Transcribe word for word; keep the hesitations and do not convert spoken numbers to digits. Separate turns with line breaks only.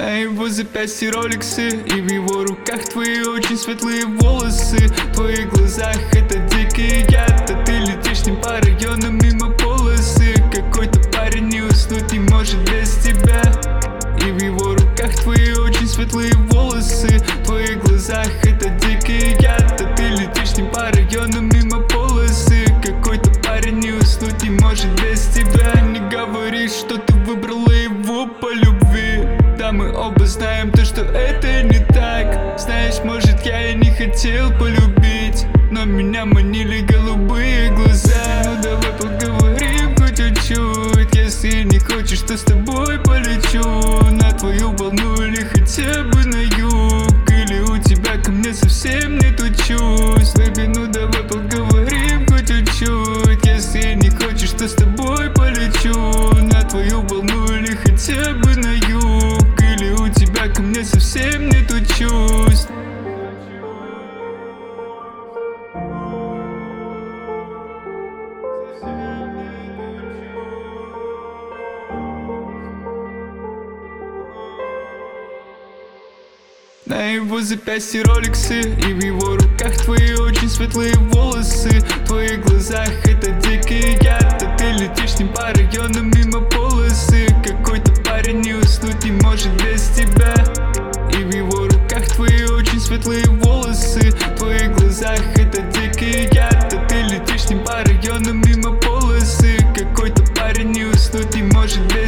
На его запястье роликсы, и в его руках твои очень светлые волосы. В твоих глазах это дикий яд, а ты летишь с ним по районам мимо полосы. Какой-то парень не уснуть не может без тебя. И в его руках твои очень светлые волосы. В твоих глазах это дикий яд, а ты летишь с ним по районам мимо полосы. Какой-то парень не уснуть не может без тебя. Не говори, что ты выбрала его по любви. Да, мы оба знаем то, что это не так. Знаешь, может, я и не хотел полюбить, но меня манили голубые глаза. Ну давай поговорим хоть чуть-чуть. Если не хочешь, то с тобой полечу на твою волну или хотя бы на юг. Или у тебя ко мне совсем нету чувств. Бэби, ну давай поговорим хоть чуть-чуть. Если не хочешь, то с тобой полечу на твою волну или хотя бы на юг. Или у тебя ко мне совсем нету чувств. На его запястье роликсы, и в его руках твои очень светлые волосы. В твоих глазах это дикий яд, а ты летишь с ним по районам мимо полосы. Какой-то парень не уснуть не может без тебя. И в его руках твои очень светлые волосы. В твоих глазах это дикий яд, а ты летишь с ним по районам мимо полосы. Какой-то парень не уснуть не может без тебя.